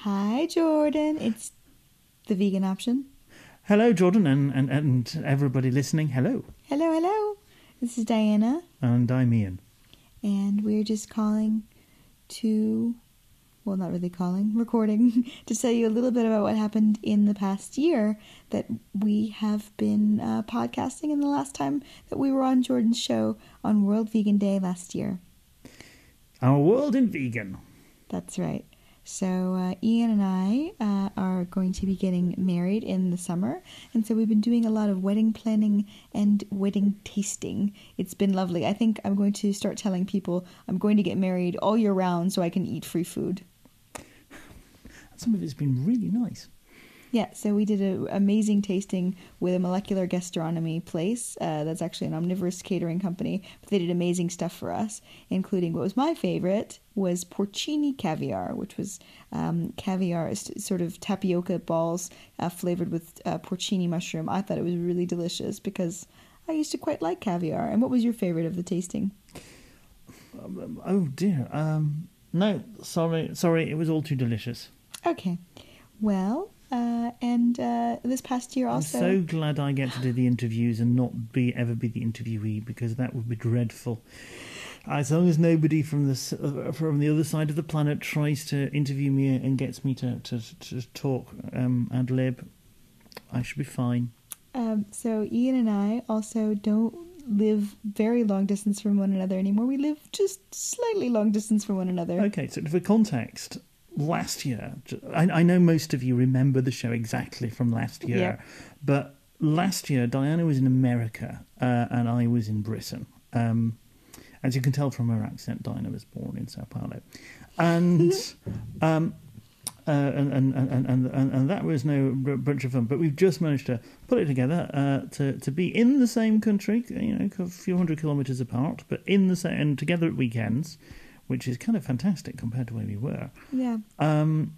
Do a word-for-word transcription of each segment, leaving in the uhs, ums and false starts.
Hi, Jordan. It's the vegan option. Hello, Jordan, and, and, and everybody listening. Hello. Hello, hello. This is Diana. And I'm Ian. And we're just calling to, well, not really calling, recording, to tell you a little bit about what happened in the past year that we have been uh, podcasting in the last time that we were on Jordan's show on World Vegan Day last year. Our world in vegan. That's right. So uh, Ian and I uh, are going to be getting married in the summer, and so we've been doing a lot of wedding planning and wedding tasting. It's been lovely. I think I'm going to start telling people I'm going to get married all year round so I can eat free food. Some of it's been really nice. Yeah, so we did an amazing tasting with a molecular gastronomy place. Uh, that's actually an omnivorous catering company. But they did amazing stuff for us, including what was my favorite was porcini caviar, which was um, caviar, sort of tapioca balls uh, flavored with uh, porcini mushroom. I thought it was really delicious because I used to quite like caviar. And what was your favorite of the tasting? Um, oh, dear. Um, no, sorry. Sorry, it was all too delicious. Okay. Well... Uh, and uh, this past year also... I'm so glad I get to do the interviews and not be ever be the interviewee, because that would be dreadful. As long as nobody from the from the other side of the planet tries to interview me and gets me to, to, to talk um, ad lib, I should be fine. Um, so Ian and I also don't live very long distance from one another anymore. We live just slightly long distance from one another. Okay, so for context... Last year, I, I know most of you remember the show exactly from last year, yeah. but last year Diana was in America uh, and I was in Britain. Um, as you can tell from her accent, Diana was born in Sao Paulo, and um, uh, and, and, and, and, and and that was no bunch of fun. But we've just managed to put it together uh, to to be in the same country, you know, a few hundred kilometres apart, but in the same and together at weekends. Which is kind of fantastic compared to where we were. Yeah. Um,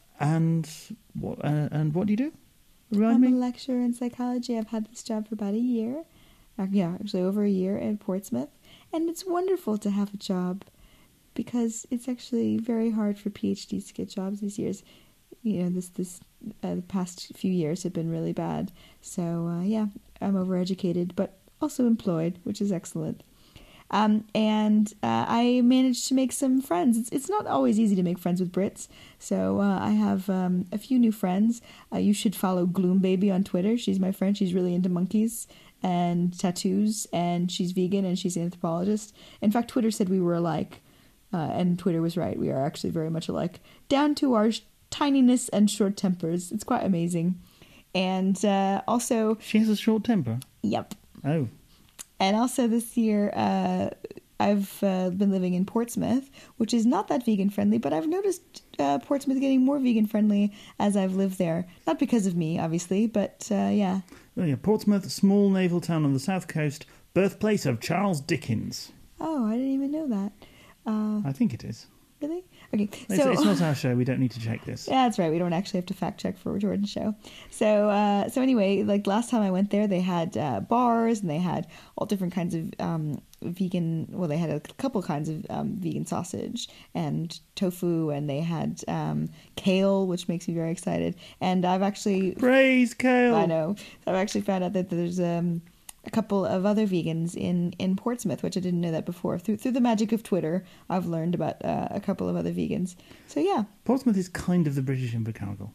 and what? Uh, and what do you do? Remind I'm me? a lecturer in psychology. I've had this job for about a year. Uh, yeah, actually over a year in Portsmouth, and it's wonderful to have a job because it's actually very hard for PhDs to get jobs these years. You know, this this uh, the past few years have been really bad. So uh, yeah, I'm overeducated, but also employed, which is excellent. Um, and uh, I managed to make some friends. It's it's not always easy to make friends with Brits, so uh, I have um, a few new friends. Uh, you should follow Gloom Baby on Twitter. She's my friend. She's really into monkeys and tattoos, and she's vegan, and she's an anthropologist. In fact, Twitter said we were alike, uh, and Twitter was right. We are actually very much alike, down to our sh- tininess and short tempers. It's quite amazing. And uh, also... She has a short temper? Yep. Oh. And also this year, uh, I've uh, been living in Portsmouth, which is not that vegan friendly, but I've noticed uh, Portsmouth getting more vegan friendly as I've lived there. Not because of me, obviously, but uh, yeah. Oh, yeah. Portsmouth, a small naval town on the south coast, birthplace of Charles Dickens. Oh, I didn't even know that. Uh, I think it is. Really? Okay, it's, so it's not our show. We don't need to check this. Yeah, that's right. We don't actually have to fact check for Jordan's show. So, uh, so anyway, like last time I went there, they had uh, bars and they had all different kinds of um, vegan. Well, they had a couple kinds of um, vegan sausage and tofu, and they had um, kale, which makes me very excited. And I've actually praise kale. I know. I've actually found out that there's um. a couple of other vegans in, in Portsmouth, which I didn't know that before. Through through the magic of Twitter, I've learned about uh, a couple of other vegans. So yeah. Portsmouth is kind of the British Invercargill.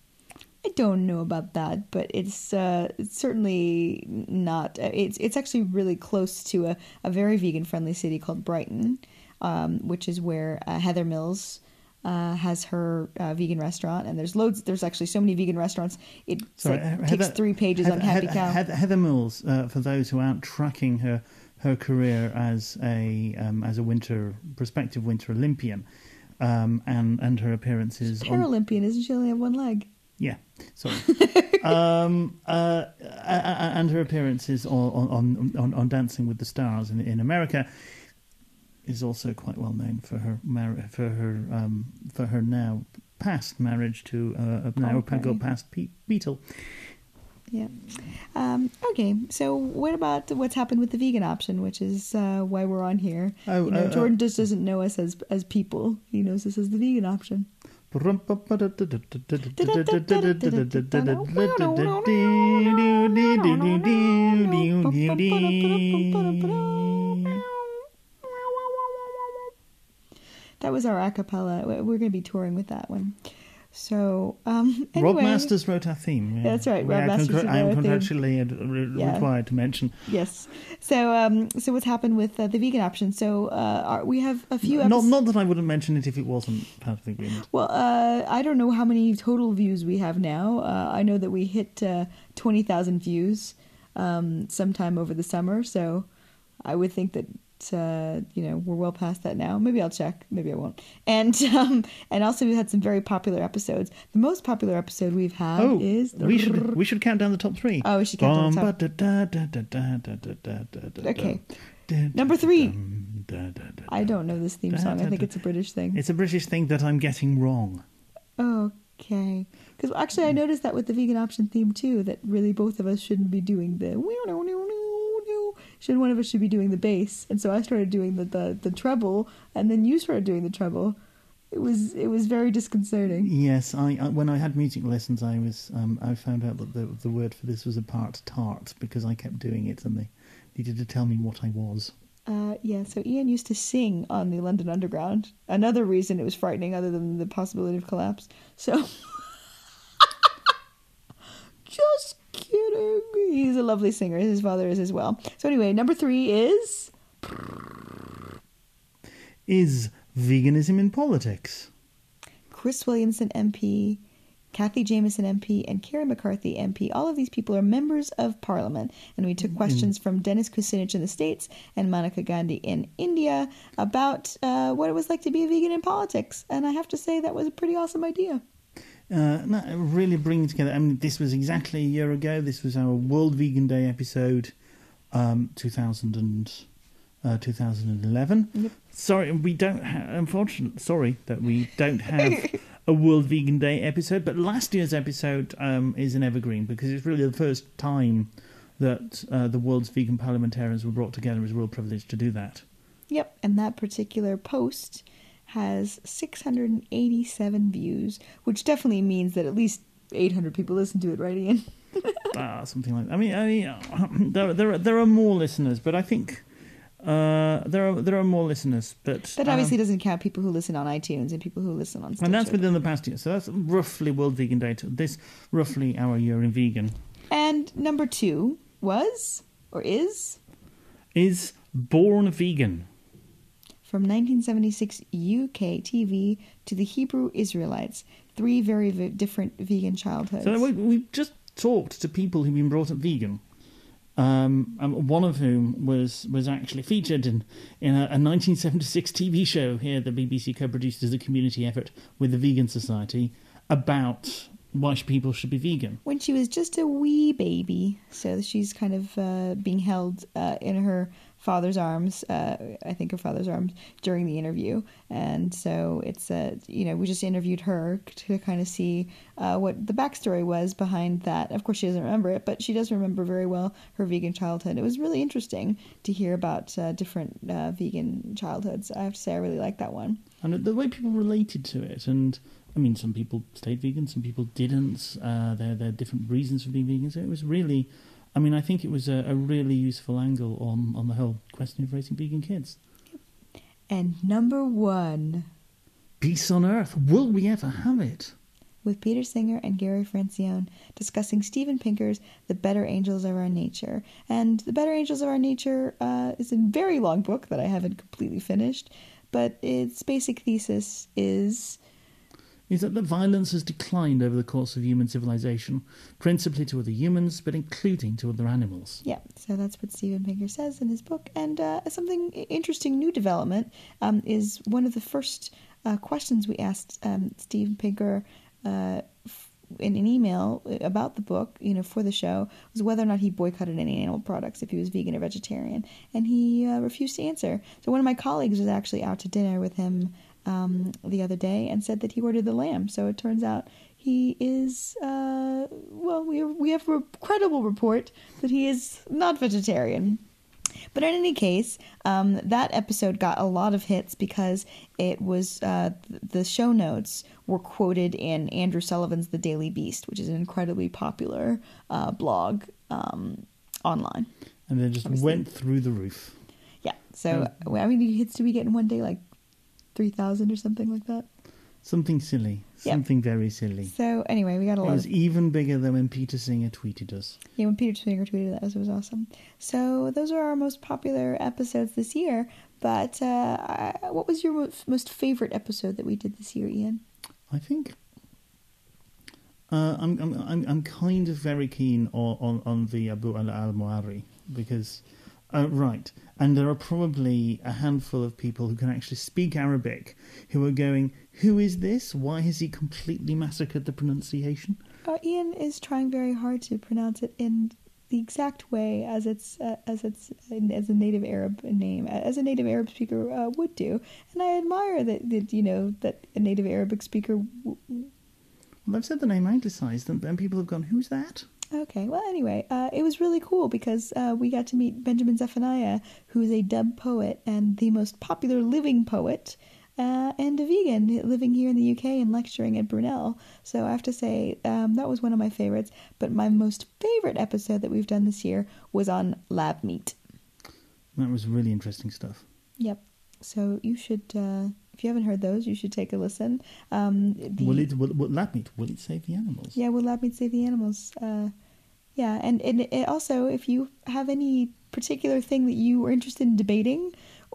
I don't know about that, but it's uh, it's certainly not. It's it's actually really close to a, a very vegan-friendly city called Brighton, um, which is where uh, Heather Mills Uh, has her uh, vegan restaurant, and there's loads. There's actually so many vegan restaurants. It Sorry, like, Heather, takes three pages Heather, on Happy Heather, Cow. Heather, Heather Mills, uh, for those who aren't tracking her her career as a um, as a winter prospective winter Olympian, um, and and her appearances. She's Paralympian, on, isn't she? Only have one leg. Yeah, sorry. um, uh, and her appearances on on, on, on Dancing with the Stars in in America. Is also quite well known for her mar- for her um, for her now past marriage to uh, a now okay. past Pete Beetle. Yeah. Um, okay. So what about what's happened with the vegan option, which is uh, why we're on here? Oh, you know, uh, Jordan uh, just doesn't know us as as people. He knows us as the vegan option. That was our a cappella. We're going to be touring with that one. So, um, anyway. Rob Masters wrote our theme. Yeah. That's right. Rob yeah, Masters concur- wrote I am our theme. contractually re- Yeah. required to mention. Yes. So, um, so what's happened with uh, the vegan option? So, uh, our, we have a few Not, episodes. not that I wouldn't mention it if it wasn't part of the agreement. Well, uh, I don't know how many total views we have now. Uh, I know that we hit uh, twenty thousand views um, sometime over the summer. So, I would think that. Uh, you know, we're well past that now. Maybe I'll check. Maybe I won't. And um, and also we've had some very popular episodes. The most popular episode we've had Oh, is we should we should count down the top three. Oh, we should count down the top. Okay. Number three. I don't know this theme song. I think it's a British thing. It's a British thing that I'm getting wrong. Okay. Because actually, I noticed that with the vegan option theme too. That really both of us shouldn't be doing the. Should one of us should be doing the bass, and so I started doing the, the, the treble, and then you started doing the treble. It was it was very disconcerting. Yes, I, I when I had music lessons, I was um, I found out that the the word for this was a part tart because I kept doing it, and they needed to tell me what I was. Uh, yeah, so Ian used to sing on the London Underground. Another reason it was frightening, other than the possibility of collapse. So, just kidding. He's a lovely singer. His father is as well. So anyway, number three is... Is veganism in politics? Chris Williamson M P, Kathy Jameson M P, and Kerry McCarthy M P. All of these people are members of Parliament. And we took questions mm. from Dennis Kucinich in the States and Maneka Gandhi in India about uh, what it was like to be a vegan in politics. And I have to say that was a pretty awesome idea. Uh, no, really bringing together. I mean, this was exactly a year ago. This was our World Vegan Day episode, um, two thousand and uh, two thousand eleven. Yep. Sorry, we don't. Ha- unfortunately, sorry that we don't have a World Vegan Day episode. But last year's episode um, is an evergreen because it's really the first time that uh, the world's vegan parliamentarians were brought together. It was a real privilege to do that. Yep, and that particular post has six hundred eighty-seven views, which definitely means that at least eight hundred people listen to it, right, Ian? ah, something like that. I mean, I mean, uh, there, there, are, there are more listeners, but I think uh, there are there are more listeners. But that obviously um, doesn't count people who listen on iTunes and people who listen on Stitcher. And that's within the past year, so that's roughly World Vegan Day. This roughly our year in vegan. And number two was or is is Born Vegan. From nineteen seventy-six U K T V to the Hebrew Israelites. Three very v- different vegan childhoods. So we, we've just talked to people who've been brought up vegan. Um, and one of whom was, was actually featured in, in a, a nineteen seventy-six T V show here the B B C co-produced as a community effort with the Vegan Society about why people should be vegan. When she was just a wee baby. So she's kind of uh, being held uh, in her father's arms, uh, I think her father's arms, during the interview. And so it's, uh, you know, we just interviewed her to kind of see uh, what the backstory was behind that. Of course, she doesn't remember it, but she does remember very well her vegan childhood. It was really interesting to hear about uh, different uh, vegan childhoods. I have to say I really like that one. And the way people related to it, and I mean, some people stayed vegan, some people didn't. Uh, there, there are different reasons for being vegan. So it was really... I mean, I think it was a, a really useful angle on, on the whole question of raising vegan kids. And number one. Peace on Earth. Will we ever have it? With Peter Singer and Gary Francione discussing Steven Pinker's The Better Angels of Our Nature. And The Better Angels of Our Nature uh, is a very long book that I haven't completely finished. But its basic thesis is... is that the violence has declined over the course of human civilization, principally to other humans, but including to other animals. Yeah, so that's what Steven Pinker says in his book. And uh, something interesting, new development, um, is one of the first uh, questions we asked um, Steven Pinker uh, in an email about the book, you know, for the show, was whether or not he boycotted any animal products if he was vegan or vegetarian. And he uh, refused to answer. So one of my colleagues was actually out to dinner with him Um, the other day and said that he ordered the lamb. So it turns out he is, uh, well, we have, we have a credible report that he is not vegetarian. But in any case, um, that episode got a lot of hits because it was uh, the show notes were quoted in Andrew Sullivan's The Daily Beast, which is an incredibly popular uh, blog um, online. And then just Obviously. went through the roof. Yeah. So, um, I mean, the hits did we get in one day? Like three thousand or something like that? Something silly. Yep. Something very silly. So, anyway, we got a It lot was of... even bigger than when Peter Singer tweeted us. Yeah, when Peter Singer tweeted that, it was awesome. So, those are our most popular episodes this year. But uh, I- what was your mo- most favorite episode that we did this year, Ian? I think uh, I'm, I'm I'm I'm kind of very keen on on, on the Abu al Almuari because uh, right, and there are probably a handful of people who can actually speak Arabic who are going, who is this? Why has he completely massacred the pronunciation? Uh, Ian is trying very hard to pronounce it in the exact way as it's uh, as it's as a native Arab name, as a native Arab speaker uh, would do, and I admire that, that you know that a native Arabic speaker. W- Well, I've said the name anglicised, and then people have gone, who's that? Okay, well, anyway, uh, it was really cool because uh, we got to meet Benjamin Zephaniah, who is a dub poet and the most popular living poet, uh, and a vegan living here in the U K and lecturing at Brunel. So I have to say, um, that was one of my favorites. But my most favorite episode that we've done this year was on lab meat. That was really interesting stuff. Yep. So you should, uh, if you haven't heard those, you should take a listen. Um, the, Will it? Will, will lab meat? Will it save the animals? Yeah, will lab meat save the animals? Uh, yeah, and, and it also, if you have any particular thing that you are interested in debating,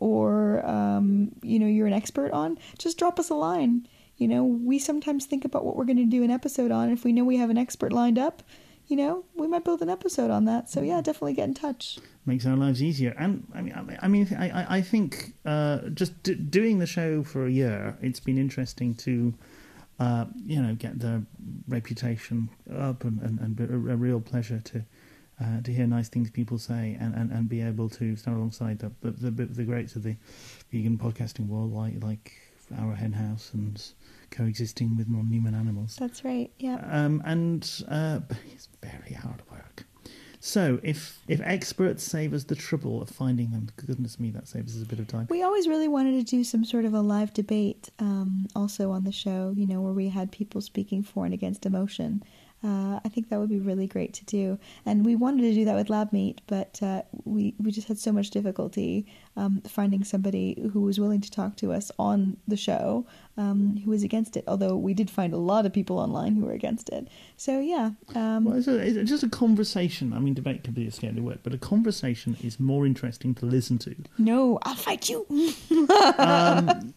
or um, you know you're an expert on, just drop us a line. You know, we sometimes think about what we're going to do an episode on. If we know we have an expert lined up, you know, we might build an episode on that. So yeah, definitely get in touch. Makes our lives easier. And I mean, I mean, I, I, I think uh, just d- doing the show for a year, it's been interesting to, uh, you know, get the reputation up, and, and, and a, a real pleasure to uh, to hear nice things people say, and, and, and be able to stand alongside the the, the, the greats of the vegan podcasting world, like like Our Hen House and Coexisting with Non-Human Animals. That's right. Yeah. Um, and uh, it's very hard work. So if if experts save us the trouble of finding them, goodness me, that saves us a bit of time. We always really wanted to do some sort of a live debate, um, also on the show, you know, where we had people speaking for and against emotion. Uh, I think that would be really great to do. And we wanted to do that with Lab Meat, but uh, we, we just had so much difficulty um, finding somebody who was willing to talk to us on the show, um, who was against it, although we did find a lot of people online who were against it. So, yeah. Um, Well, it's, a, it's just a conversation. I mean, debate can be a scary word, but a conversation is more interesting to listen to. No, I'll fight you! Um,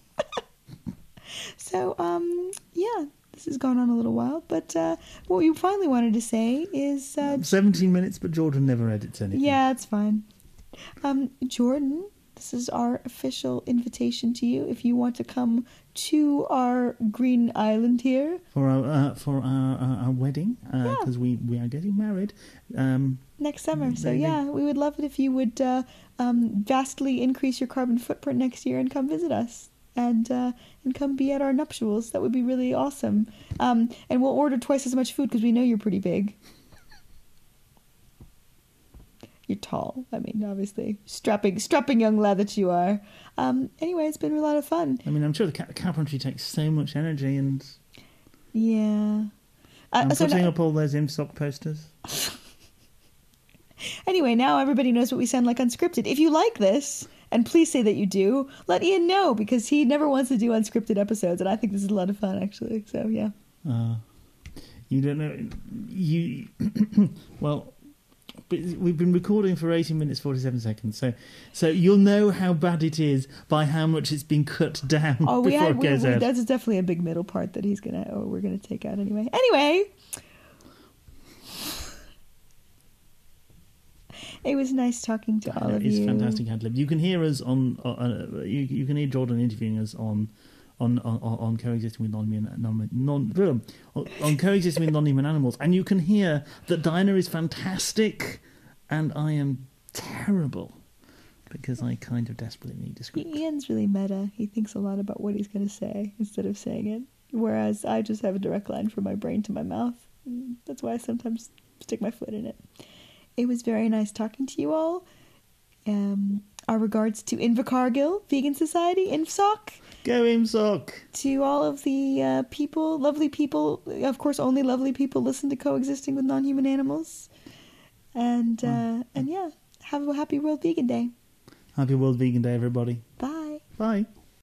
So, um, yeah, this has gone on a little while, but uh, what you finally wanted to say is... Uh, seventeen minutes, but Jordan never edits anything. yeah, it's fine. Um, Jordan, this is our official invitation to you. If you want to come to our green island here... For our uh, for our, our, our wedding, because uh, Yeah. we, we are getting married. Um, next summer. So, Maybe. yeah, we would love it if you would uh, um, vastly increase your carbon footprint next year and come visit us. And uh, and come be at our nuptials. That would be really awesome. Um, and we'll order twice as much food because we know you're pretty big. You're tall. I mean, obviously, strapping, strapping young lad that you are. Um, anyway, it's been a lot of fun. I mean, I'm sure the ca- carpentry takes so much energy, and Yeah. Uh, I'm so putting now- up all those ImSoc posters. Anyway, now everybody knows what we sound like unscripted. If you like this, and please say that you do, let Ian know, because he never wants to do unscripted episodes, and I think this is a lot of fun, actually. So, yeah. Uh, you don't know. You well, but we've been recording for eighteen minutes forty-seven seconds, so so you'll know how bad it is by how much it's been cut down Oh, we before had, it we, goes we, out. that's definitely a big middle part that he's gonna, or we're gonna take out anyway. Anyway, it was nice talking to all of It's you. fantastic ad lib. You can hear us on. Uh, you, you can hear Jordan interviewing us on. On, on, on coexisting with non-human non, non, on, on coexisting with non-human animals, and you can hear that Diana is fantastic, and I am terrible because I kind of desperately need a script. Ian's really meta. He thinks a lot about what he's gonna say instead of saying it, whereas I just have a direct line from my brain to my mouth. That's why I sometimes stick my foot in it. It was very nice talking to you all. Um, our regards to Invercargill Vegan Society, INVSOC. Go IMSOC! To all of the uh, people, lovely people, of course, only lovely people listen to Coexisting with Non-Human Animals. And, uh, and yeah, have a happy World Vegan Day. Happy World Vegan Day, everybody. Bye. Bye.